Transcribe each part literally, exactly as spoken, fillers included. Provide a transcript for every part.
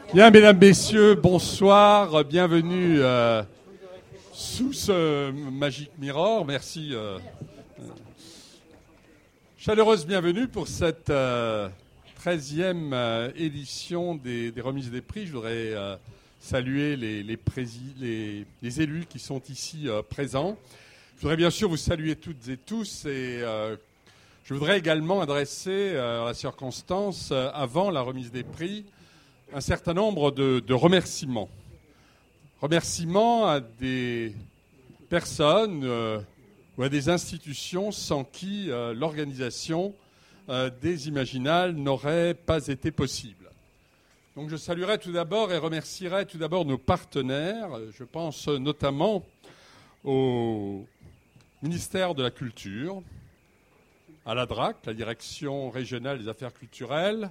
Bien, mesdames, messieurs, bonsoir, bienvenue euh, sous ce Magic Mirror. Merci. Euh, euh, chaleureuse bienvenue pour cette euh, treizième euh, édition des, des remises des prix. Je voudrais euh, saluer les, les, prési- les, les élus qui sont ici euh, présents. Je voudrais bien sûr vous saluer toutes et tous et euh, je voudrais également adresser euh, à la circonstance, euh, avant la remise des prix, un certain nombre de, de remerciements. Remerciements à des personnes euh, ou à des institutions sans qui euh, l'organisation euh, des Imaginales n'aurait pas été possible. Donc je saluerai tout d'abord et remercierai tout d'abord nos partenaires. Je pense notamment au ministère de la Culture, à la D R A C, la Direction régionale des affaires culturelles,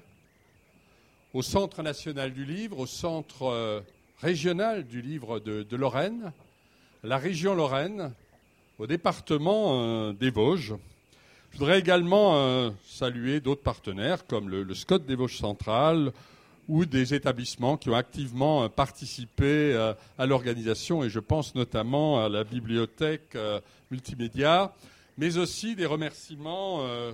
au Centre national du livre, au Centre euh, régional du livre de, de Lorraine, la région Lorraine, au département euh, des Vosges. Je voudrais également euh, saluer d'autres partenaires comme le, le S C O T des Vosges centrales ou des établissements qui ont activement euh, participé euh, à l'organisation, et je pense notamment à la bibliothèque euh, multimédia, mais aussi des remerciements, euh,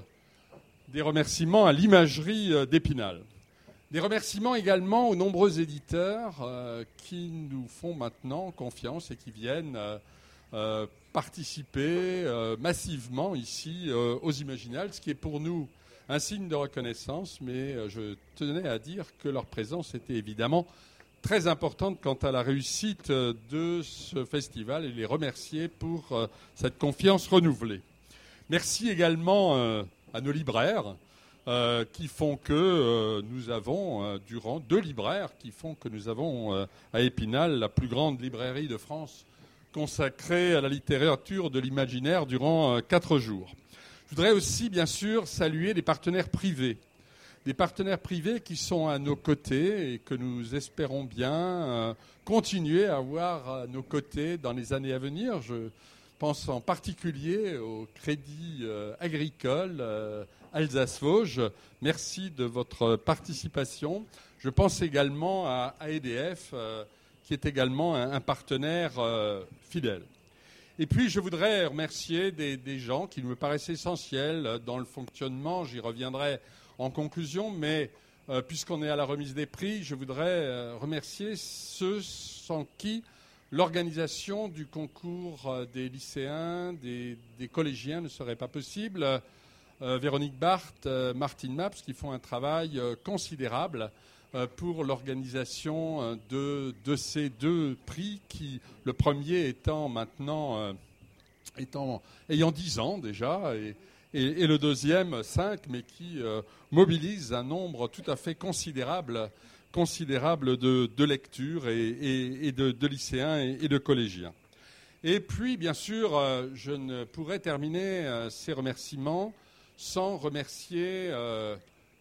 des remerciements à l'imagerie euh, d'Épinal. Des remerciements également aux nombreux éditeurs euh, qui nous font maintenant confiance et qui viennent euh, euh, participer euh, massivement ici euh, aux Imaginales, ce qui est pour nous un signe de reconnaissance, mais euh, je tenais à dire que leur présence était évidemment très importante quant à la réussite euh, de ce festival et les remercier pour euh, cette confiance renouvelée. Merci également euh, à nos libraires, Euh, qui font que euh, nous avons, euh, durant deux libraires, qui font que nous avons euh, à Épinal la plus grande librairie de France consacrée à la littérature de l'imaginaire durant euh, quatre jours. Je voudrais aussi, bien sûr, saluer les partenaires privés. Des partenaires privés qui sont à nos côtés et que nous espérons bien euh, continuer à avoir à nos côtés dans les années à venir. Je pense en particulier au Crédit euh, Agricole euh, Alsace-Vosges. Merci de votre participation. Je pense également à A E D F, euh, qui est également un, un partenaire euh, fidèle. Et puis, je voudrais remercier des, des gens qui me paraissent essentiels dans le fonctionnement. J'y reviendrai en conclusion, mais euh, puisqu'on est à la remise des prix, je voudrais euh, remercier ceux sans qui l'organisation du concours euh, des lycéens, des, des collégiens ne serait pas possible. Euh, Véronique Barthes, euh, Martine Maps, qui font un travail euh, considérable euh, pour l'organisation euh, de, de ces deux prix, qui, le premier étant maintenant, euh, étant, ayant dix ans déjà, et, et, et le deuxième cinq, mais qui euh, mobilise un nombre tout à fait considérable, considérable de, de lectures et, et, et de, de lycéens et, et de collégiens. Et puis, bien sûr, euh, je ne pourrais terminer euh, ces remerciements sans remercier euh,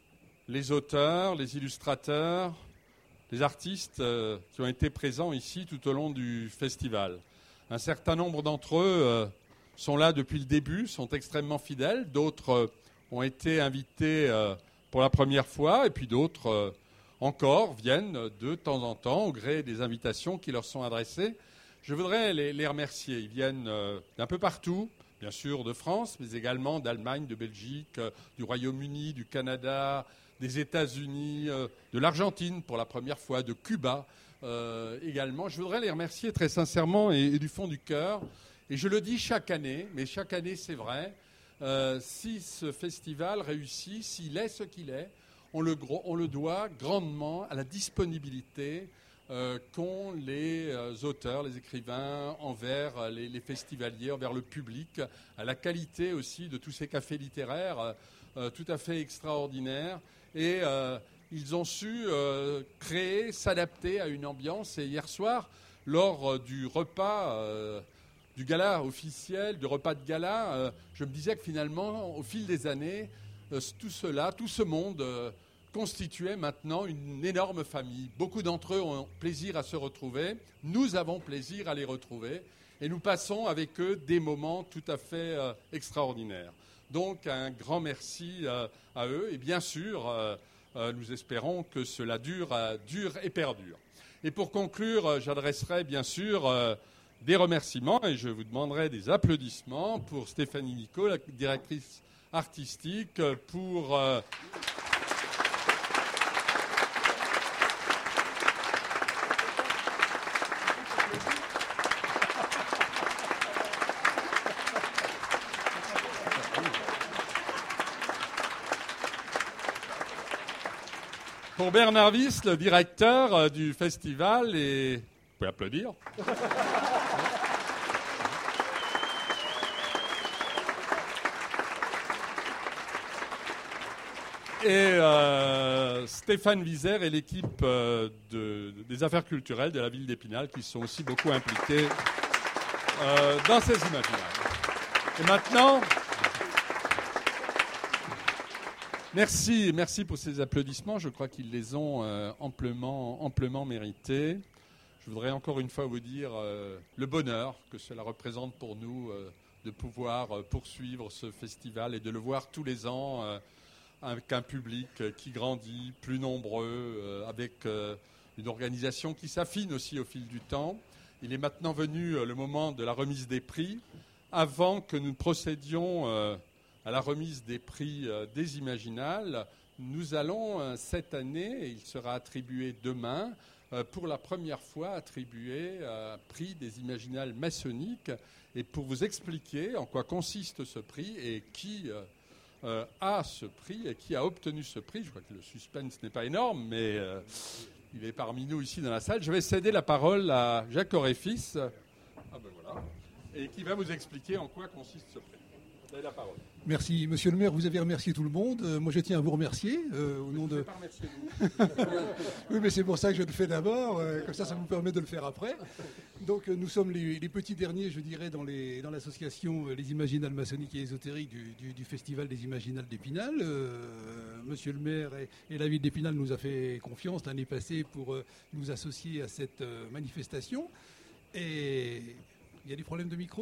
les auteurs, les illustrateurs, les artistes euh, qui ont été présents ici tout au long du festival. Un certain nombre d'entre eux euh, sont là depuis le début, sont extrêmement fidèles. D'autres euh, ont été invités euh, pour la première fois, et puis d'autres euh, encore viennent de temps en temps au gré des invitations qui leur sont adressées. Je voudrais les, les remercier. Ils viennent euh, d'un peu partout, bien sûr de France, mais également d'Allemagne, de Belgique, euh, du Royaume-Uni, du Canada, des États-Unis, euh, de l'Argentine pour la première fois, de Cuba euh, également. Je voudrais les remercier très sincèrement et, et du fond du cœur. Et je le dis chaque année, mais chaque année c'est vrai, euh, si ce festival réussit, s'il est ce qu'il est, on le, on le doit grandement à la disponibilité Euh, qu'ont les euh, auteurs, les écrivains envers euh, les, les festivaliers, envers le public, à la qualité aussi de tous ces cafés littéraires euh, euh, tout à fait extraordinaires. Et euh, ils ont su euh, créer, s'adapter à une ambiance. Et hier soir, lors euh, du repas, euh, du gala officiel, du repas de gala, euh, je me disais que finalement, au fil des années, euh, tout cela, tout ce monde euh, constituait maintenant une énorme famille. Beaucoup d'entre eux ont plaisir à se retrouver. Nous avons plaisir à les retrouver. Et nous passons avec eux des moments tout à fait euh, extraordinaires. Donc, un grand merci euh, à eux. Et bien sûr, euh, euh, nous espérons que cela dure, euh, dure et perdure. Et pour conclure, euh, j'adresserai bien sûr euh, des remerciements et je vous demanderai des applaudissements pour Stéphanie Nicot, la directrice artistique, pour... Euh, Pour Bernard Wyss, le directeur du festival, et vous pouvez applaudir. Et euh, Stéphane Vizère et l'équipe euh, de, des affaires culturelles de la ville d'Épinal qui sont aussi beaucoup impliqués euh, dans ces imaginaires. Et maintenant... Merci, merci pour ces applaudissements. Je crois qu'ils les ont euh, amplement, amplement mérités. Je voudrais encore une fois vous dire euh, le bonheur que cela représente pour nous euh, de pouvoir euh, poursuivre ce festival et de le voir tous les ans euh, avec un public euh, qui grandit, plus nombreux, euh, avec euh, une organisation qui s'affine aussi au fil du temps. Il est maintenant venu euh, le moment de la remise des prix. Avant que nous procédions... Euh, à la remise des prix euh, des Imaginales, nous allons euh, cette année, et il sera attribué demain, euh, pour la première fois attribuer un prix des Imaginales maçonniques. Et pour vous expliquer en quoi consiste ce prix et qui euh, euh, a ce prix et qui a obtenu ce prix, je crois que le suspense n'est pas énorme, mais euh, il est parmi nous ici dans la salle, je vais céder la parole à Jacques Oréfis, ah ben voilà, et qui va vous expliquer en quoi consiste ce prix. Vous avez la parole. Merci, monsieur le maire, vous avez remercié tout le monde. Euh, moi, je tiens à vous remercier euh, au nom je de. Pas remercier vous. Oui, mais c'est pour ça que je le fais d'abord. Euh, comme ça, ça vous permet de le faire après. Donc, euh, nous sommes les, les petits derniers, je dirais, dans, les, dans l'association euh, Les Imaginales maçonniques et ésotériques du, du, du Festival des Imaginales d'Épinal. Euh, monsieur le maire et, et la ville d'Épinal nous a fait confiance l'année passée pour euh, nous associer à cette euh, manifestation. Et il y a des problèmes de micro ?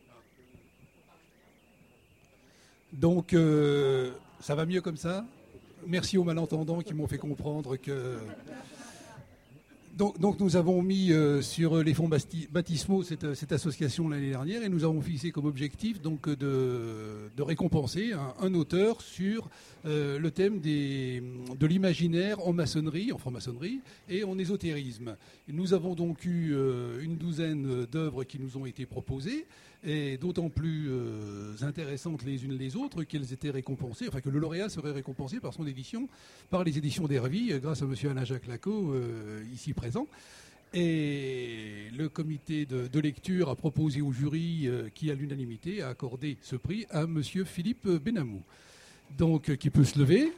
Donc, euh, ça va mieux comme ça. Merci aux malentendants qui m'ont fait comprendre que... Donc, donc nous avons mis euh, sur les fonds basti- baptismaux cette, cette association l'année dernière et nous avons fixé comme objectif donc, de, de récompenser un, un auteur sur euh, le thème des, de l'imaginaire en maçonnerie, en franc-maçonnerie et en ésotérisme. Et nous avons donc eu euh, une douzaine d'œuvres qui nous ont été proposées et d'autant plus euh, intéressantes les unes les autres qu'elles étaient récompensées, enfin que le lauréat serait récompensé par son édition, par les éditions d'Hervy, grâce à M. Alain-Jacques Lacot, euh, ici présent. Et le comité de, de lecture a proposé au jury, euh, qui à l'unanimité a accordé ce prix à M. Philippe Benamou. Donc, euh, qui peut se lever.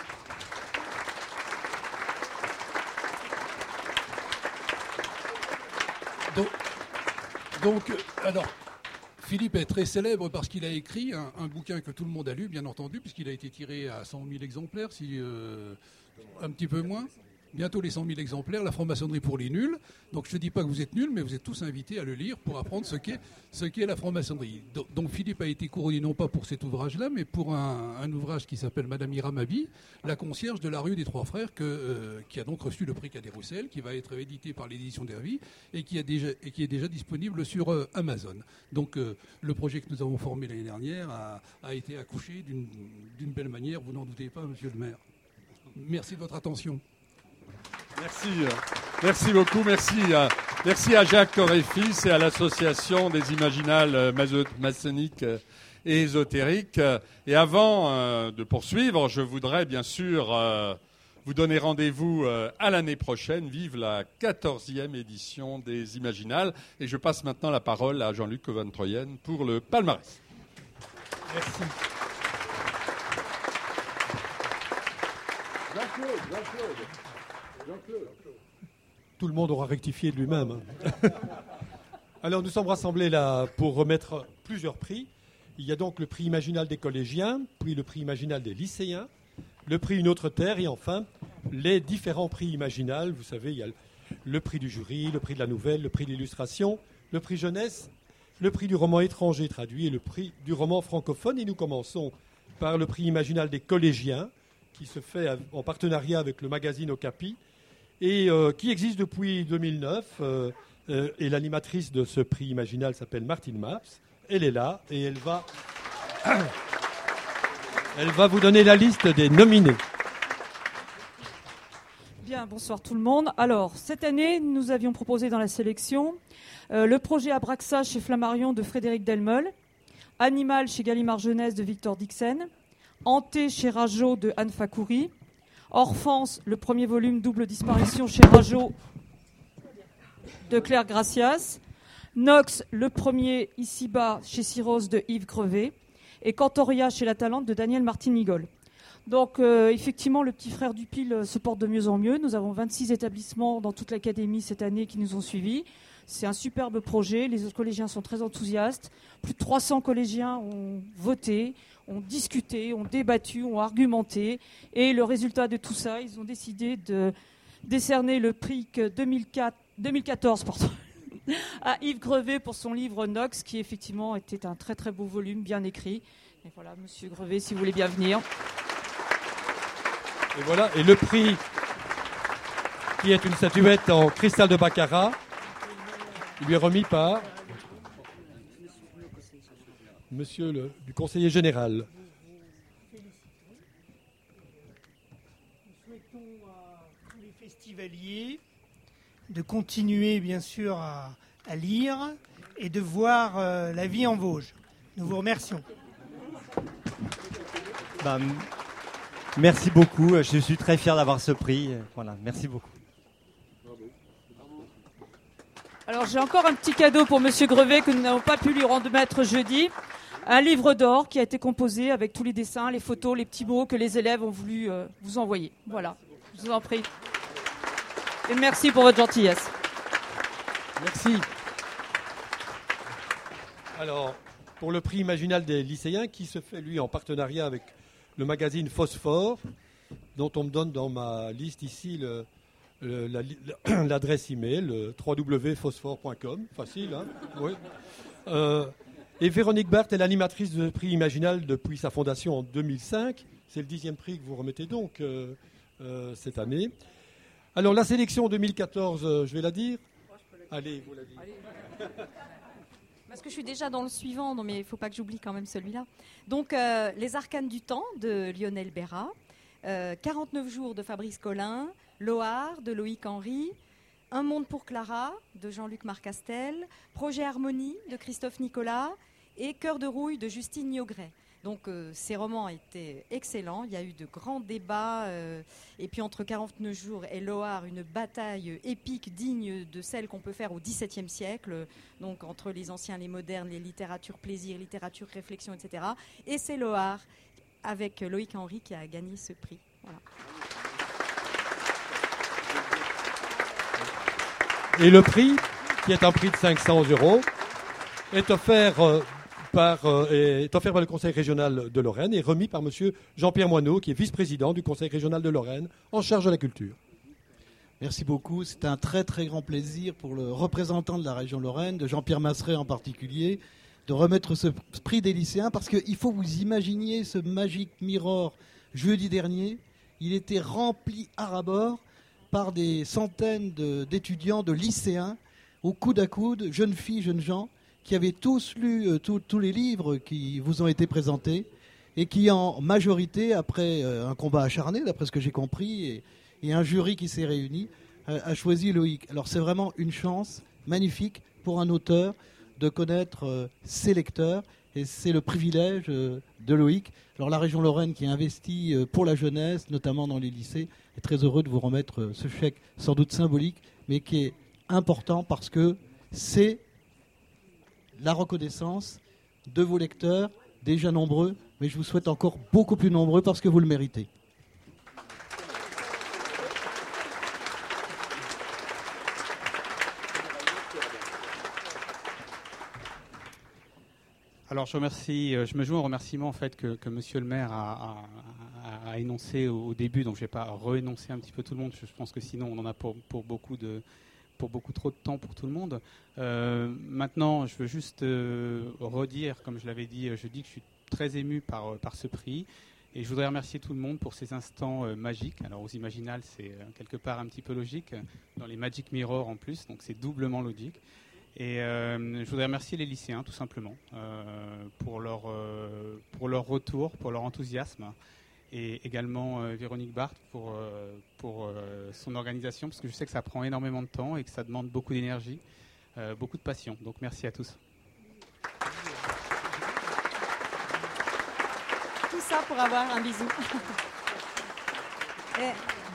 Donc, donc alors... Philippe est très célèbre parce qu'il a écrit un, un bouquin que tout le monde a lu, bien entendu, puisqu'il a été tiré à cent mille exemplaires, si, euh, un petit peu moins. Bientôt les cent mille exemplaires, la franc-maçonnerie pour les nuls. Donc je ne dis pas que vous êtes nuls, mais vous êtes tous invités à le lire pour apprendre ce qu'est, ce qu'est la franc-maçonnerie. Donc, donc Philippe a été couronné non pas pour cet ouvrage-là, mais pour un, un ouvrage qui s'appelle Madame Iramabi, la concierge de la rue des Trois Frères, que, euh, qui a donc reçu le prix Cadet-Roussel, qui va être édité par l'édition d'Hervy et qui, a déjà, et qui est déjà disponible sur euh, Amazon. Donc euh, le projet que nous avons formé l'année dernière a, a été accouché d'une, d'une belle manière, vous n'en doutez pas, monsieur le maire. Merci de votre attention. Merci, merci beaucoup, merci, merci à Jacques Oréfis et à l'association des Imaginales maçonniques et ésotériques. Et avant de poursuivre, je voudrais bien sûr vous donner rendez-vous à l'année prochaine. Vive la quatorzième édition des Imaginales. Et je passe maintenant la parole à Jean-Luc Van Troyen pour le palmarès. Merci. Jean-Claude, Jean-Claude. Jean-Claude. Tout le monde aura rectifié de lui-même. Alors nous sommes rassemblés là pour remettre plusieurs prix. Il y a donc le prix Imaginal des collégiens, puis le prix Imaginal des lycéens, le prix Une autre terre et enfin les différents prix Imaginal. Vous savez, il y a le prix du jury, le prix de la nouvelle, le prix de l'illustration, le prix jeunesse, le prix du roman étranger traduit et le prix du roman francophone. Et nous commençons par le prix Imaginal des collégiens. qui se fait en partenariat avec le magazine Okapi et euh, qui existe depuis deux mille neuf. Euh, euh, et l'animatrice de ce prix Imaginal s'appelle Martine Maps. Elle est là et elle va, elle va vous donner la liste des nominés. Bien, bonsoir tout le monde. Alors, cette année, nous avions proposé dans la sélection euh, le projet Abraxa chez Flammarion de Frédéric Delmeul, Animal chez Gallimard Jeunesse de Victor Dixen, Hanté chez Rajo de Anne Fakouri, Orphance, le premier volume Double disparition chez Rajo de Claire Gracias, Nox, le premier Ici-bas chez Syros de Yves Crevé, et Cantoria chez La Talente de Daniel Martin-Migol. Donc, euh, effectivement, le petit frère du Pile se porte de mieux en mieux. Nous avons vingt-six établissements dans toute l'académie cette année qui nous ont suivis. C'est un superbe projet. Les autres collégiens sont très enthousiastes. Plus de trois cents collégiens ont voté, ont discuté, ont débattu, ont argumenté. Et le résultat de tout ça, ils ont décidé de décerner le prix deux mille quatre, deux mille quatorze pardon, à Yves Grevé pour son livre Nox, qui effectivement était un très très beau volume, bien écrit. Et voilà, monsieur Grevé, si vous voulez bien venir. Et voilà, et le prix, qui est une statuette en cristal de Baccarat, il lui est remis par monsieur le du conseiller général. Nous souhaitons à tous les festivaliers de continuer, bien sûr, à, à lire et de voir euh, la vie en Vosges. Nous vous remercions. Bah, merci beaucoup. Je suis très fier d'avoir ce prix. Voilà, merci beaucoup. Alors j'ai encore un petit cadeau pour monsieur Grevé que nous n'avons pas pu lui remettre jeudi. Un livre d'or qui a été composé avec tous les dessins, les photos, les petits mots que les élèves ont voulu euh, vous envoyer. Voilà, je vous en prie. Et merci pour votre gentillesse. Merci. Alors, pour le prix Imaginal des lycéens, qui se fait, lui, en partenariat avec le magazine Phosphore, dont on me donne dans ma liste ici le, le, la, l'adresse email, le w w w point phosphore point com. Facile, hein oui. Euh, et Véronique Barthes est l'animatrice du prix Imaginal depuis sa fondation en deux mille cinq. C'est le dixième prix que vous remettez donc euh, euh, cette année. Alors, la sélection deux mille quatorze, euh, je vais la dire. Allez, vous la dites. Parce que je suis déjà dans le suivant, non mais il ne faut pas que j'oublie quand même celui-là. Donc, euh, Les Arcanes du Temps de Lionel Béra, euh, quarante-neuf jours de Fabrice Collin, Loar de Loïc Henry, Un monde pour Clara de Jean-Luc Marcastel, Projet Harmonie de Christophe Nicolas et Cœur de rouille de Justine Niogret. Donc euh, ces romans étaient excellents, il y a eu de grands débats, euh, et puis entre quarante-neuf jours et Loar, une bataille épique digne de celle qu'on peut faire au dix-septième siècle, donc entre les anciens, les modernes, les littératures plaisir, littérature réflexion, et cetera. Et c'est Loar, avec Loïc Henry, qui a gagné ce prix. Voilà. Et le prix, qui est un prix de cinq cents euros, est offert... Euh, Par, euh, est offert par le Conseil régional de Lorraine et remis par monsieur Jean-Pierre Moineau, qui est vice-président du Conseil régional de Lorraine, en charge de la culture. Merci beaucoup. C'est un très très grand plaisir pour le représentant de la région Lorraine, de Jean-Pierre Masseret en particulier, de remettre ce prix des lycéens, parce qu'il faut vous imaginer ce Magic Mirror jeudi dernier. Il était rempli à ras-bord par des centaines de, d'étudiants, de lycéens, au coude à coude, jeunes filles, jeunes gens, qui avaient tous lu euh, tous les livres qui vous ont été présentés et qui, en majorité, après euh, un combat acharné, d'après ce que j'ai compris, et, et un jury qui s'est réuni, euh, a choisi Loïc. Alors c'est vraiment une chance magnifique pour un auteur de connaître euh, ses lecteurs, et c'est le privilège euh, de Loïc. Alors la région Lorraine qui investit euh, pour la jeunesse, notamment dans les lycées, est très heureux de vous remettre euh, ce chèque sans doute symbolique, mais qui est important parce que c'est la reconnaissance de vos lecteurs, déjà nombreux, mais je vous souhaite encore beaucoup plus nombreux parce que vous le méritez. Alors je remercie, je me joins au remerciement en fait que, que Monsieur le Maire a, a, a énoncé au début, donc je ne vais pas réénoncer un petit peu tout le monde. Je pense que sinon on en a pour, pour beaucoup de pour beaucoup trop de temps pour tout le monde. Euh, maintenant, je veux juste euh, redire, comme je l'avais dit jeudi, que je suis très ému par, par ce prix Et je voudrais remercier tout le monde pour ces instants euh, magiques. Alors aux Imaginales, c'est euh, quelque part un petit peu logique. Dans les Magic Mirror en plus, donc c'est doublement logique. Et euh, je voudrais remercier les lycéens tout simplement euh, pour, leur, euh, pour leur retour, pour leur enthousiasme. Et également euh, Véronique Barthes pour, euh, pour euh, son organisation, parce que je sais que ça prend énormément de temps et que ça demande beaucoup d'énergie, euh, beaucoup de passion. Donc merci à tous. Tout ça pour avoir un bisou. Et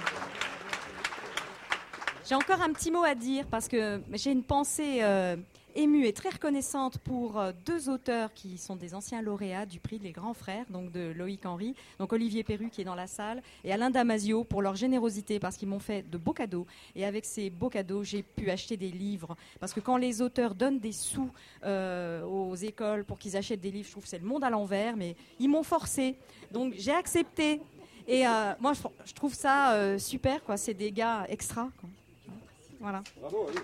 j'ai encore un petit mot à dire parce que j'ai une pensée euh, émue et très reconnaissante pour euh, deux auteurs qui sont des anciens lauréats du prix des grands frères, donc de Loïc Henry, donc Olivier Perru qui est dans la salle, et Alain Damasio pour leur générosité parce qu'ils m'ont fait de beaux cadeaux. Et avec ces beaux cadeaux, j'ai pu acheter des livres parce que quand les auteurs donnent des sous euh, aux écoles pour qu'ils achètent des livres, je trouve que c'est le monde à l'envers, mais ils m'ont forcé. Donc j'ai accepté. Et euh, moi, je, je trouve ça euh, super, quoi. C'est des gars extra, quoi. Voilà. Bravo, allez.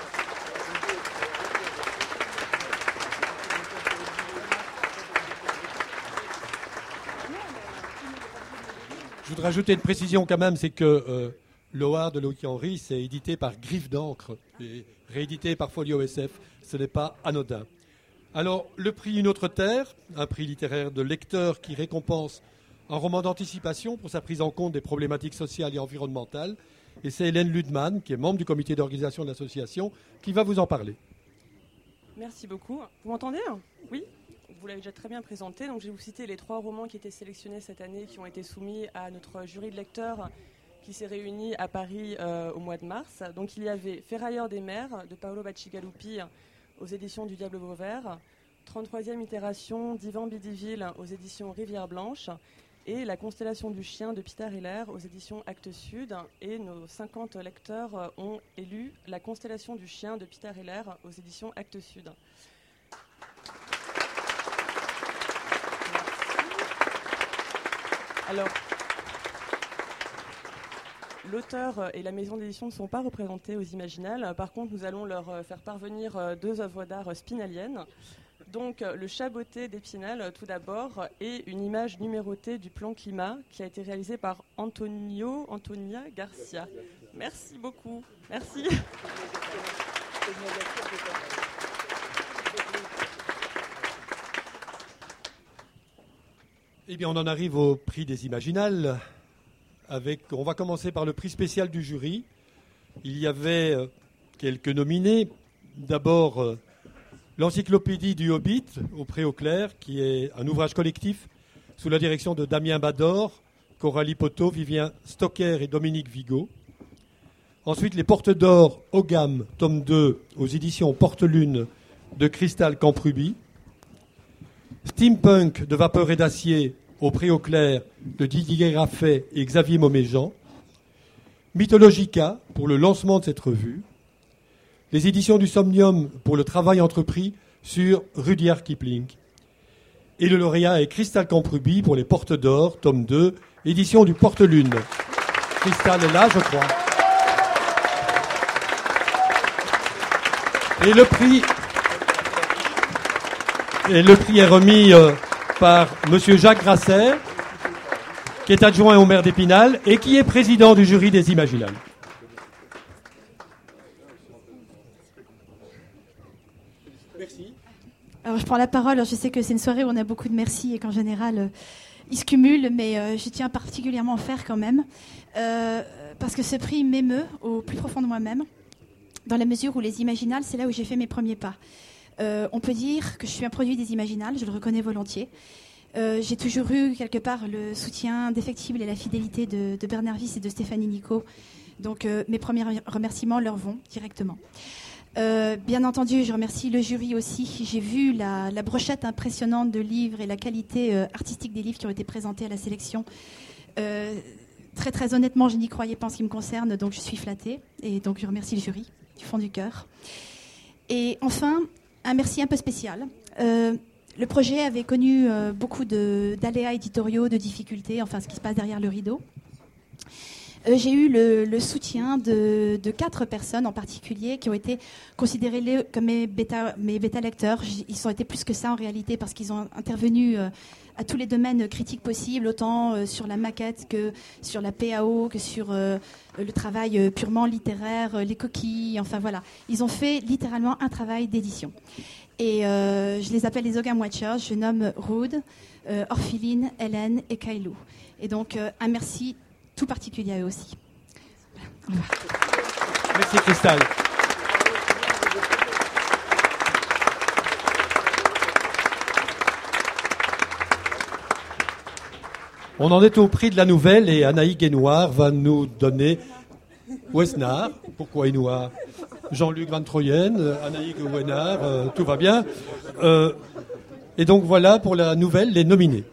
Je voudrais rajouter une précision quand même, c'est que euh, l'O A R de Loïc Henry, c'est édité par Griffe d'encre et réédité par Folio S F. Ce n'est pas anodin. Alors, le prix Une autre terre, un prix littéraire de lecteur qui récompense un roman d'anticipation pour sa prise en compte des problématiques sociales et environnementales. Et c'est Hélène Ludman, qui est membre du comité d'organisation de l'association, qui va vous en parler. Merci beaucoup. Vous m'entendez ? Oui ? Vous l'avez déjà très bien présenté. Donc, je vais vous citer les trois romans qui étaient sélectionnés cette année, qui ont été soumis à notre jury de lecteurs qui s'est réuni à Paris euh, au mois de mars. Donc, il y avait Ferrailleur des mers de Paolo Bacigalupi aux éditions du Diable Vauvert, trente-troisième itération d'Yvan Bidiville aux éditions Rivière Blanche, et La constellation du chien de Peter Hiller aux éditions Actes Sud. Et nos cinquante lecteurs ont élu La constellation du chien de Peter Hiller aux éditions Actes Sud. Alors, l'auteur et la maison d'édition ne sont pas représentés aux Imaginales. Par contre, nous allons leur faire parvenir deux œuvres d'art spinaliennes. Donc, le chat botté d'Épinal, tout d'abord, et une image numérotée du plan climat qui a été réalisée par Antonio Antonia Garcia. Merci beaucoup. Merci. Eh bien, on en arrive au prix des Imaginales. Avec, on va commencer par le prix spécial du jury. Il y avait euh, quelques nominés. D'abord, euh, l'encyclopédie du Hobbit au Pré au Clair, qui est un ouvrage collectif sous la direction de Damien Bador, Coralie Poteau, Vivien Stocker et Dominique Vigo. Ensuite, les Portes d'Or au Gamme, tome deux, aux éditions Porte-Lune de Cristal Camprubi. Steampunk de Vapeur et d'Acier au Pré au Clair de Didier Raffet et Xavier Mauméjean. Mythologica pour le lancement de cette revue. Les éditions du Somnium pour le travail entrepris sur Rudyard Kipling. Et le lauréat est Cristal Camprubi pour les Portes d'Or, tome deux, édition du Porte-Lune. Cristal est là, je crois. Et le prix, et le prix est remis euh, par M. Jacques Grasser, qui est adjoint au maire d'Épinal et qui est président du jury des Imaginales. Merci. Alors je prends la parole. Alors, je sais que c'est une soirée où on a beaucoup de merci et qu'en général euh, ils se cumulent, mais euh, je tiens particulièrement à en faire quand même euh, parce que ce prix m'émeut au plus profond de moi-même, dans la mesure où les Imaginales, c'est là où j'ai fait mes premiers pas. Euh, on peut dire que je suis un produit des Imaginales, je le reconnais volontiers. Euh, j'ai toujours eu quelque part le soutien indéfectible et la fidélité de, de Bernard Wyss et de Stéphanie Nico. Donc euh, mes premiers remerciements leur vont directement. Euh, bien entendu, je remercie le jury aussi. J'ai vu la, la brochette impressionnante de livres et la qualité euh, artistique des livres qui ont été présentés à la sélection. Euh, très très honnêtement, je n'y croyais pas en ce qui me concerne, donc je suis flattée. Et donc je remercie le jury du fond du cœur. Et enfin, un merci un peu spécial. Euh, le projet avait connu euh, beaucoup de, d'aléas éditoriaux, de difficultés, enfin ce qui se passe derrière le rideau. Euh, j'ai eu le, le soutien de, de quatre personnes en particulier qui ont été considérées les, comme mes bêta, mes bêta lecteurs. Ils ont été plus que ça en réalité parce qu'ils ont intervenu euh, à tous les domaines critiques possibles, autant euh, sur la maquette que sur la P A O, que sur euh, le travail euh, purement littéraire, euh, les coquilles, enfin voilà. Ils ont fait littéralement un travail d'édition. Et euh, je les appelle les Ogham Watchers. Je nomme Rude, euh, Orpheline, Hélène et Kailou. Et donc euh, un merci tout particulier à eux aussi. Voilà. Merci Christelle. On en est au prix de la nouvelle et Anaïs Guénoir va nous donner Ouesnard. Pourquoi Guénoir? Jean-Luc Van Troyen, Anaïs Guénoir, euh, tout va bien. Euh, et donc voilà pour la nouvelle, les nominés.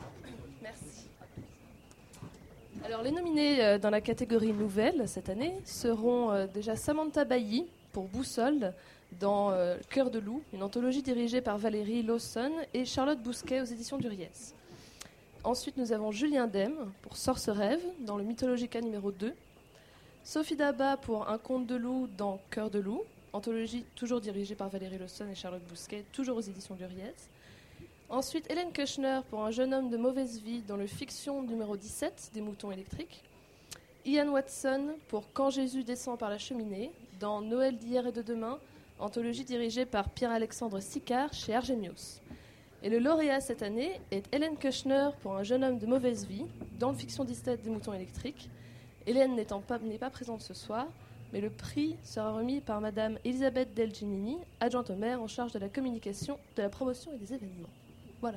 Alors, les nominés euh, dans la catégorie nouvelle cette année seront euh, déjà Samantha Bailly pour Boussole dans euh, Cœur de loup, une anthologie dirigée par Valérie Lawson et Charlotte Bousquet aux éditions du Riez. Ensuite, nous avons Julien Dème pour Sorcerève dans le Mythologica numéro deux. Sophie Daba pour Un conte de loup dans Cœur de loup, anthologie toujours dirigée par Valérie Lawson et Charlotte Bousquet, toujours aux éditions du Riez. Ensuite, Hélène Kushner pour Un jeune homme de mauvaise vie dans le Fiction numéro dix-sept des moutons électriques. Ian Watson pour Quand Jésus descend par la cheminée dans Noël d'hier et de demain, anthologie dirigée par Pierre-Alexandre Sicard chez Argenius. Et le lauréat cette année est Hélène Kushner pour Un jeune homme de mauvaise vie dans le Fiction dix-sept des moutons électriques. Hélène n'étant pas, n'est pas présente ce soir, mais le prix sera remis par Madame Elisabeth Del Ginini, adjointe au maire en charge de la communication, de la promotion et des événements. Voilà.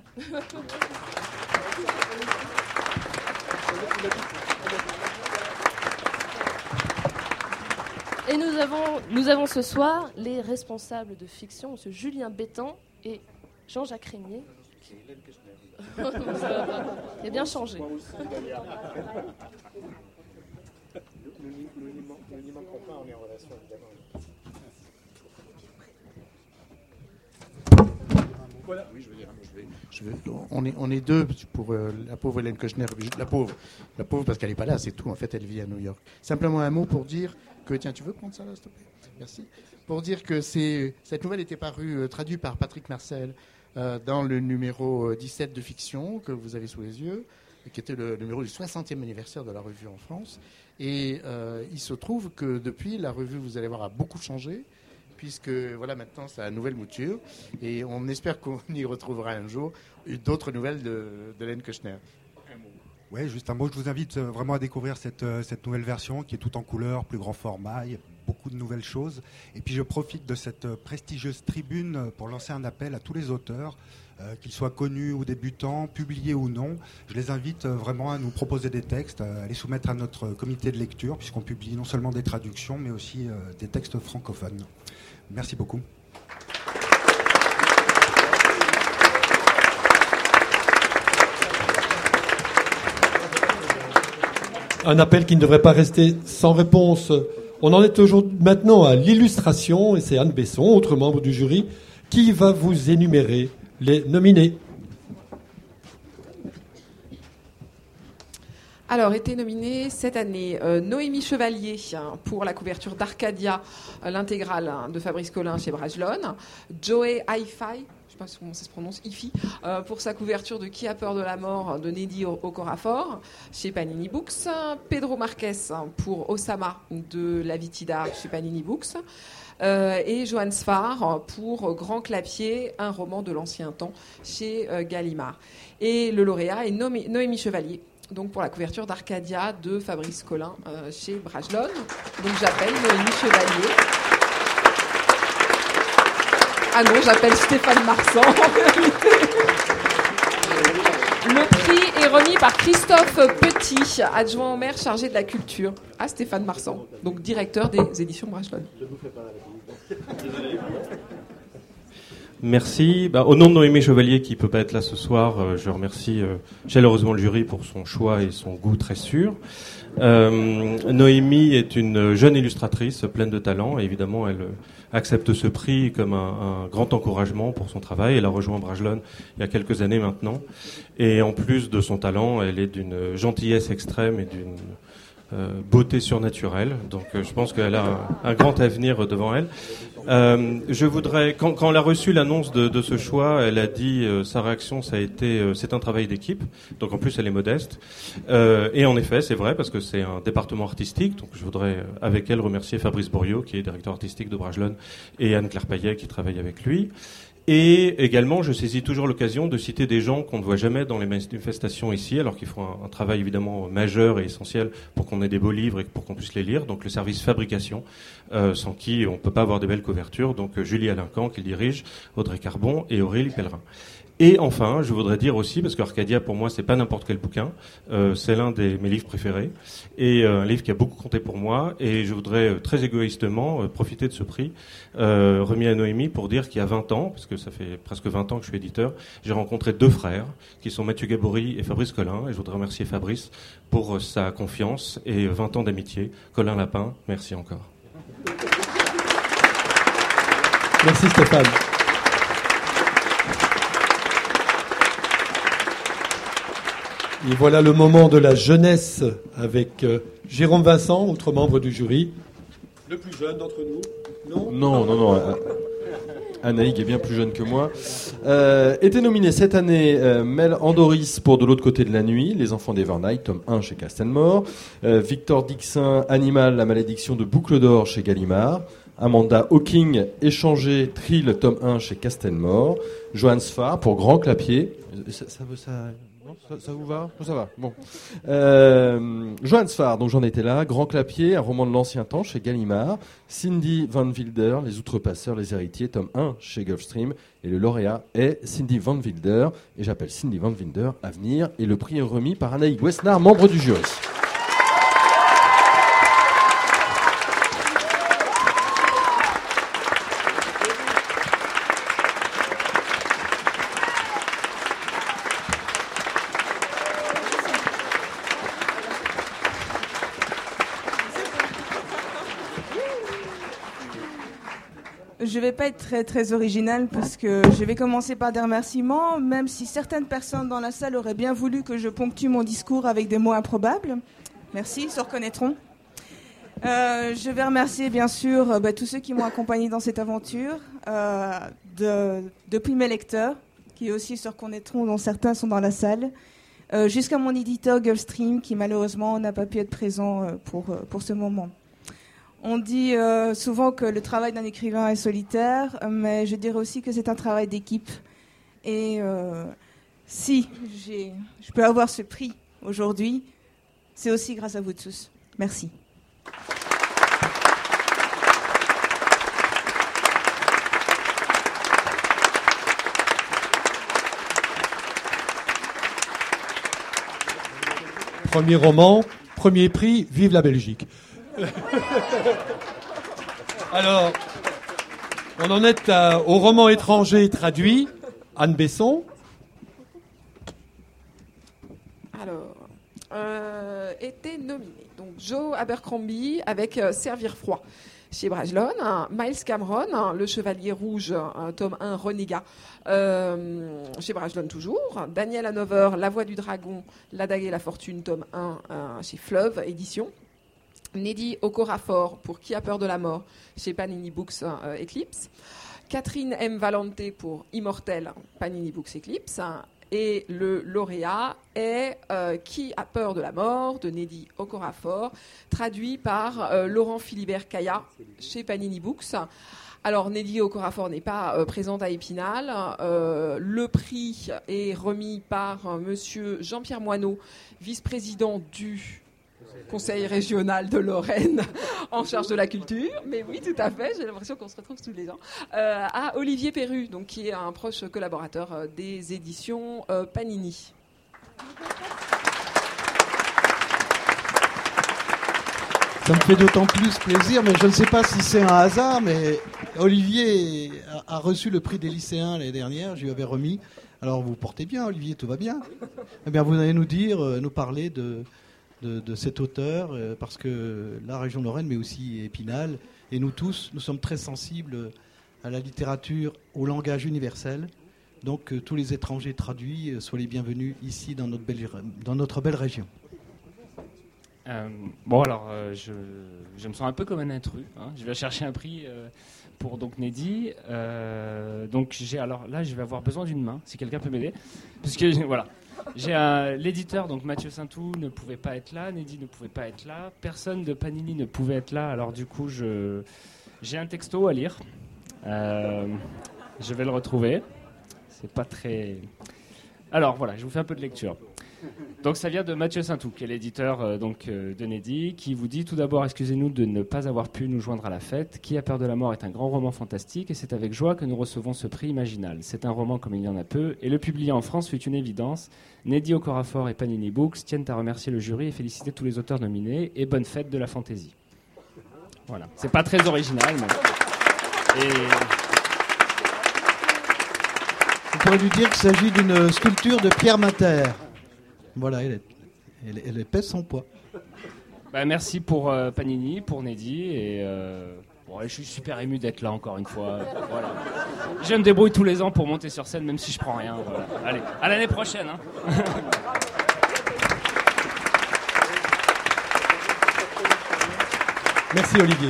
Et nous avons, nous avons ce soir les responsables de Fiction, M. Julien Bétan et Jean-Jacques Régnier. Il a bien changé. Nous n'y manquons pas, on est en relation évidemment. Voilà. Oui, je veux dire, je vais, je vais, on, est, on est deux pour euh, la pauvre Hélène Kushner. La pauvre, la pauvre parce qu'elle n'est pas là, c'est tout. En fait, elle vit à New York. Simplement un mot pour dire que, tiens, tu veux prendre ça là, s'il te plaît? Merci. Pour dire que c'est, cette nouvelle était parue, euh, traduite par Patrick Marcel euh, dans le numéro dix-sept de Fiction que vous avez sous les yeux, et qui était le numéro du soixantième anniversaire de la revue en France. Et euh, il se trouve que depuis, la revue, vous allez voir, a beaucoup changé, puisque voilà, maintenant, ça a une nouvelle mouture. Et on espère qu'on y retrouvera un jour d'autres nouvelles de, de Hélène Kushner. Oui, juste un mot. Je vous invite vraiment à découvrir cette, cette nouvelle version qui est tout en couleur, plus grand format. Il y a beaucoup de nouvelles choses. Et puis, je profite de cette prestigieuse tribune pour lancer un appel à tous les auteurs, Euh, qu'ils soient connus ou débutants, publiés ou non. Je les invite euh, vraiment à nous proposer des textes, à les soumettre à notre comité de lecture, puisqu'on publie non seulement des traductions, mais aussi euh, des textes francophones. Merci beaucoup. Un appel qui ne devrait pas rester sans réponse. On en est aujourd'hui maintenant à l'illustration, et c'est Anne Besson, autre membre du jury, qui va vous énumérer les nominés. Alors, était nominée cette année euh, Noémie Chevalier hein, pour la couverture d'Arcadia, euh, l'intégrale hein, de Fabrice Collin chez Brajlon. Joey Hi-Fi, je ne sais pas comment ça se prononce, Ifi, euh, pour sa couverture de Qui a peur de la mort de Neddy Okorafor chez Panini Books. Pedro Marquez hein, pour Osama de La Vitida chez Panini Books. Euh, et Johan Sfar pour Grand Clapier, un roman de l'ancien temps chez euh, Gallimard. Et le lauréat est Noémie, Noémie Chevalier, donc pour la couverture d'Arcadia de Fabrice Collin euh, chez Brajlon. Donc j'appelle Noémie Chevalier. Ah non, j'appelle Stéphane Marsan. Le prix est remis par Christophe Petit, adjoint au maire chargé de la culture, à Stéphane Marsan, donc directeur des éditions Brajlon. Merci. Bah, au nom de Noémie Chevalier qui ne peut pas être là ce soir, euh, je remercie euh, chaleureusement le jury pour son choix et son goût très sûr. Euh, Noémie est une jeune illustratrice pleine de talent et évidemment elle accepte ce prix comme un, un grand encouragement pour son travail. Elle a rejoint Brajlon il y a quelques années maintenant et en plus de son talent, elle est d'une gentillesse extrême et d'une euh, beauté surnaturelle. Donc euh, je pense qu'elle a un, un grand avenir devant elle. Euh, je voudrais, quand, quand elle a reçu l'annonce de, de ce choix, elle a dit euh, sa réaction, ça a été, euh, c'est un travail d'équipe. Donc en plus, elle est modeste. Euh, et en effet, c'est vrai parce que c'est un département artistique. Donc je voudrais euh, avec elle remercier Fabrice Bourriot, qui est directeur artistique de Brajlon, et Anne-Claire Payet, qui travaille avec lui. Et également, je saisis toujours l'occasion de citer des gens qu'on ne voit jamais dans les manifestations ici, alors qu'ils font un, un travail évidemment majeur et essentiel pour qu'on ait des beaux livres et pour qu'on puisse les lire. Donc le service fabrication, euh, sans qui on ne peut pas avoir des belles couvertures. Donc euh, Julie Alincan qui le dirige, Audrey Carbon et Aurélie Pellerin. Et enfin, je voudrais dire aussi, parce qu'Arcadia pour moi c'est pas n'importe quel bouquin, euh, c'est l'un de mes livres préférés et euh, un livre qui a beaucoup compté pour moi. Et je voudrais euh, très égoïstement euh, profiter de ce prix euh, remis à Noémie pour dire qu'il y a vingt ans, parce que ça fait presque vingt ans que je suis éditeur, j'ai rencontré deux frères qui sont Mathieu Gabory et Fabrice Collin. Et je voudrais remercier Fabrice pour euh, sa confiance et vingt ans d'amitié. Colin Lapin, merci encore. Merci Stéphane. Et voilà le moment de la jeunesse avec euh, Jérôme Vincent, autre membre du jury. Le plus jeune d'entre nous. Non, non, non. non, non. Anaïg est bien plus jeune que moi. Euh, était nominé cette année euh, Mel Andoris pour De l'autre côté de la nuit, Les enfants d'Evernight, tome un chez Castelmore. Euh, Victor Dixin, Animal, la malédiction de Boucle d'Or chez Gallimard. Amanda Hawking, Échanger, Trill, tome un chez Castelmore. Johannes Farr pour Grand Clapier. Ça, ça, ça, non, ça, ça vous va? Ça va. Bon. Euh, Johannes Farr, donc j'en étais là. Grand Clapier, un roman de l'ancien temps chez Gallimard. Cindy Van Wilder, Les Outrepasseurs, les Héritiers, tome un chez Gulfstream. Et le lauréat est Cindy Van Wilder. Et j'appelle Cindy Van Wilder à venir. Et le prix est remis par Anaïg Westnar, membre du jury. Je vais pas être très très originale parce que je vais commencer par des remerciements, même si certaines personnes dans la salle auraient bien voulu que je ponctue mon discours avec des mots improbables. Merci, ils se reconnaîtront. Euh, je vais remercier bien sûr euh, bah, tous ceux qui m'ont accompagné dans cette aventure, euh, de, depuis mes lecteurs, qui aussi se reconnaîtront, dont certains sont dans la salle, euh, jusqu'à mon éditeur Gulfstream, qui malheureusement n'a pas pu être présent euh, pour, euh, pour ce moment. On dit euh, souvent que le travail d'un écrivain est solitaire, mais je dirais aussi que c'est un travail d'équipe. Et euh, si j'ai, je peux avoir ce prix aujourd'hui, c'est aussi grâce à vous tous. Merci. Premier roman, premier prix, vive la Belgique. Alors, on en est à, au roman étranger traduit. Anne Besson. Alors, euh, était nominé. Donc, Joe Abercrombie avec euh, Servir froid chez Brajlon. Hein, Miles Cameron, hein, Le Chevalier Rouge, hein, tome un, Renégat, euh, chez Brajlon toujours. Daniel Hanover, La Voix du Dragon, La Dague et la Fortune, tome un, hein, chez Fleuve Édition. Neddy Okorafor pour Qui a peur de la mort chez Panini Books euh, Eclipse. Catherine M. Valente pour Immortel, Panini Books Eclipse. Et le lauréat est euh, Qui a peur de la mort de Neddy Okorafor, traduit par euh, Laurent Philibert Kaya chez Panini Books. Alors, Neddy Okorafor n'est pas euh, présente à Épinal. Euh, le prix est remis par euh, monsieur Jean-Pierre Moineau, vice-président du Conseil régional de Lorraine en charge de la culture, mais oui, tout à fait, j'ai l'impression qu'on se retrouve tous les ans, euh, à Olivier Perru, donc, qui est un proche collaborateur euh, des éditions euh, Panini. Ça me fait d'autant plus plaisir, mais je ne sais pas si c'est un hasard, mais Olivier a, a reçu le prix des lycéens l'année dernière, je lui avais remis. Alors vous portez bien, Olivier, tout va bien. Eh bien, vous allez nous dire, euh, nous parler de... De, de cet auteur, euh, parce que la région Lorraine, mais aussi Épinal, et nous tous, nous sommes très sensibles à la littérature, au langage universel. Donc euh, tous les étrangers traduits, euh, soient les bienvenus ici dans notre belle, dans notre belle région. Euh, bon, alors, euh, je, je me sens un peu comme un intrus. Hein. Je vais chercher un prix euh, pour donc Neddy. Euh, donc, j'ai, alors là, je vais avoir besoin d'une main, si quelqu'un peut m'aider. Parce que, voilà. J'ai un, l'éditeur, donc Mathieu Saintou, ne pouvait pas être là. Neddy ne pouvait pas être là. Personne de Panini ne pouvait être là. Alors, du coup, je, j'ai un texto à lire. Euh, je vais le retrouver. C'est pas très... Alors, voilà, je vous fais un peu de lecture. Donc ça vient de Mathieu Saintou, qui est l'éditeur euh, donc, euh, de Neddy, qui vous dit tout d'abord excusez-nous de ne pas avoir pu nous joindre à la fête. Qui a peur de la mort est un grand roman fantastique et c'est avec joie que nous recevons ce prix Imaginal. C'est un roman comme il y en a peu et le publier en France fut une évidence. Neddy Okorafor et Panini Books tiennent à remercier le jury et féliciter tous les auteurs nominés et bonne fête de la fantaisie. Voilà, c'est pas très original, mais... Et... On pourrait lui dire qu'il s'agit d'une sculpture de Pierre Mater. Voilà, elle, est, elle, elle pèse son poids. Bah, merci pour euh, Panini, pour Neddy. Et euh, bon, je suis super ému d'être là encore une fois. Voilà. Je me débrouille tous les ans pour monter sur scène, même si je prends rien. Voilà. Allez, à l'année prochaine. Hein. Merci Olivier.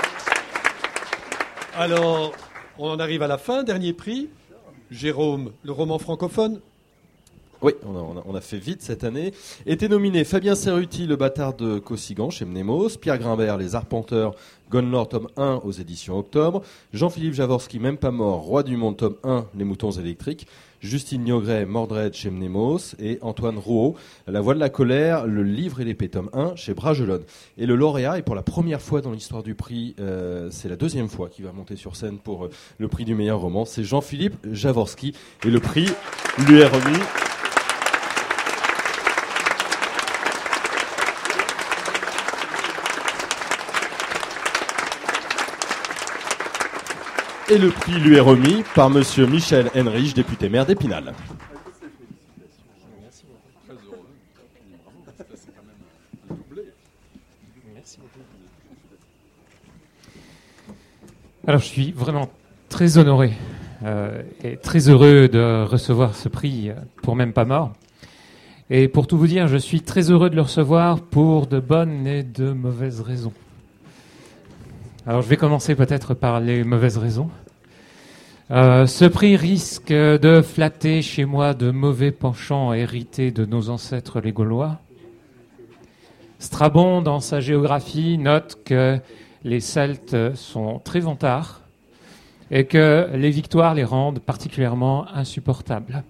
Alors, on en arrive à la fin. Dernier prix. Jérôme, le roman francophone. Oui, on a, on, a, on a fait vite cette année. Étaient nominés Fabien Cerruti, Le Bâtard de Cossigan chez Mnemos, Pierre Grimbert, Les Arpenteurs, Gonlor, tome un aux éditions Octobre, Jean-Philippe Jaworski, Même pas mort, Roi du monde, tome un, Les Moutons électriques, Justine Niogret, Mordred chez Mnemos et Antoine Rouault, La Voix de la colère, Le Livre et l'épée, tome un chez Bragelonne. Et le lauréat, et pour la première fois dans l'histoire du prix, euh, c'est la deuxième fois qu'il va monter sur scène pour euh, le prix du meilleur roman, c'est Jean-Philippe Jaworski et le prix lui est remis. Et le prix lui est remis par monsieur Michel Henrich, député maire d'Épinal. Alors je suis vraiment très honoré euh, et très heureux de recevoir ce prix pour Même pas mort. Et pour tout vous dire, je suis très heureux de le recevoir pour de bonnes et de mauvaises raisons. Alors je vais commencer peut-être par les mauvaises raisons. Euh, ce prix risque de flatter chez moi de mauvais penchants hérités de nos ancêtres les Gaulois. Strabon, dans sa géographie, note que les Celtes sont très vantards et que les victoires les rendent particulièrement insupportables.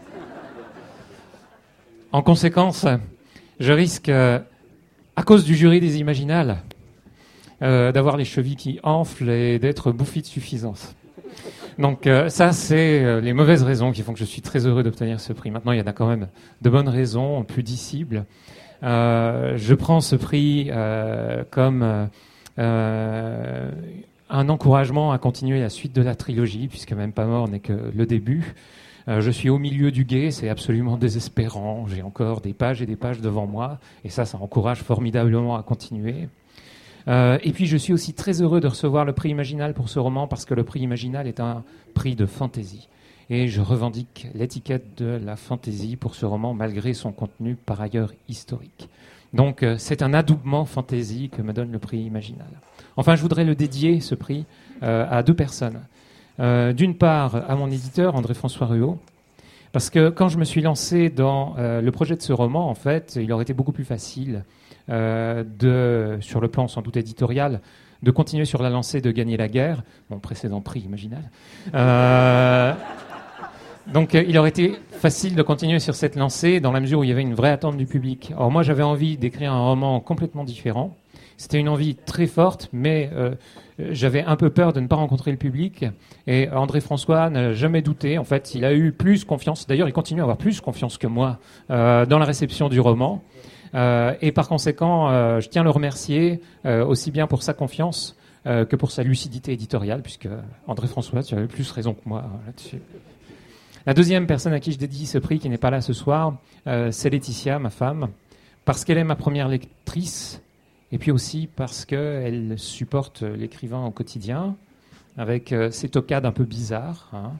En conséquence, je risque, euh, à cause du jury des Imaginales, euh, d'avoir les chevilles qui enflent et d'être bouffi de suffisance. Donc euh, ça, c'est euh, les mauvaises raisons qui font que je suis très heureux d'obtenir ce prix. Maintenant, il y en a quand même de bonnes raisons, plus dissibles. Euh, je prends ce prix euh, comme euh, un encouragement à continuer la suite de la trilogie, puisque Même pas mort n'est que le début. Euh, je suis au milieu du gué, c'est absolument désespérant. J'ai encore des pages et des pages devant moi, et ça, ça encourage formidablement à continuer. Euh, et puis je suis aussi très heureux de recevoir le prix Imaginal pour ce roman parce que le prix Imaginal est un prix de fantaisie. Et je revendique l'étiquette de la fantaisie pour ce roman malgré son contenu par ailleurs historique. Donc euh, c'est un adoubement fantaisie que me donne le prix Imaginal. Enfin, je voudrais le dédier, ce prix, euh, à deux personnes. Euh, d'une part, à mon éditeur, André-François Ruot, parce que quand je me suis lancé dans euh, le projet de ce roman, en fait, il aurait été beaucoup plus facile Euh, de, sur le plan sans doute éditorial, de continuer sur la lancée de Gagner la guerre, mon précédent prix Imaginal. Euh, donc euh, il aurait été facile de continuer sur cette lancée dans la mesure où il y avait une vraie attente du public. Or moi j'avais envie d'écrire un roman complètement différent. C'était une envie très forte, mais euh, j'avais un peu peur de ne pas rencontrer le public. Et André François n'a jamais douté. En fait, il a eu plus confiance. D'ailleurs, il continue à avoir plus confiance que moi euh, dans la réception du roman. Euh, et par conséquent, euh, je tiens à le remercier euh, aussi bien pour sa confiance euh, que pour sa lucidité éditoriale, puisque André François, tu avais plus raison que moi hein, là-dessus. La deuxième personne à qui je dédie ce prix, qui n'est pas là ce soir, euh, c'est Laetitia, ma femme, parce qu'elle est ma première lectrice, et puis aussi parce qu'elle supporte l'écrivain au quotidien, avec euh, ses tocades un peu bizarres, hein.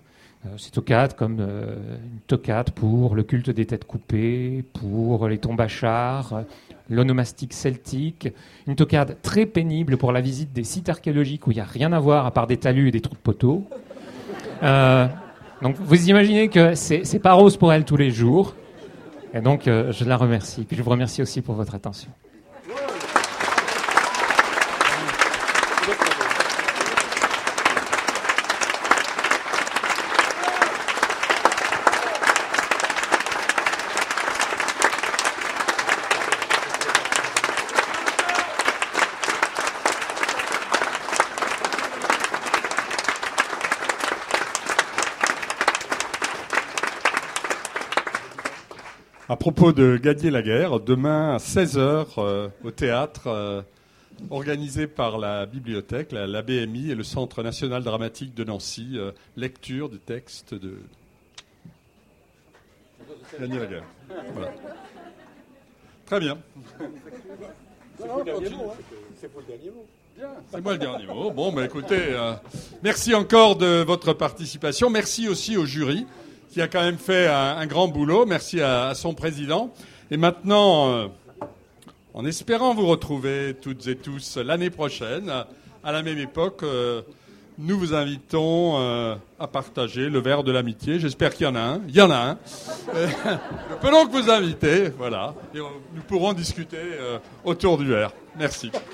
ces toccades comme euh, une toccade pour le culte des têtes coupées, pour les tombachards, l'onomastique celtique, une toccade très pénible pour la visite des sites archéologiques où il n'y a rien à voir à part des talus et des trous de poteaux. Euh, donc vous imaginez que c'est, c'est pas rose pour elle tous les jours. Et donc euh, je la remercie. Puis je vous remercie aussi pour votre attention. À propos de Gagner la guerre, demain à seize heures euh, au théâtre, euh, organisé par la bibliothèque, la, la B M I et le Centre national dramatique de Nancy, euh, lecture du texte de Gagner la guerre. Voilà. Très bien. C'est pour le dernier mot. C'est pour le dernier mot. C'est moi le dernier mot. Bon, bah écoutez, euh, merci encore de votre participation. Merci aussi au jury, qui a quand même fait un, un grand boulot. Merci à, à son président. Et maintenant, euh, en espérant vous retrouver toutes et tous l'année prochaine, à la même époque, euh, nous vous invitons euh, à partager le verre de l'amitié. J'espère qu'il y en a un. Il y en a un. Euh, je peux donc vous inviter, voilà. Et on, nous pourrons discuter euh, autour du verre. Merci.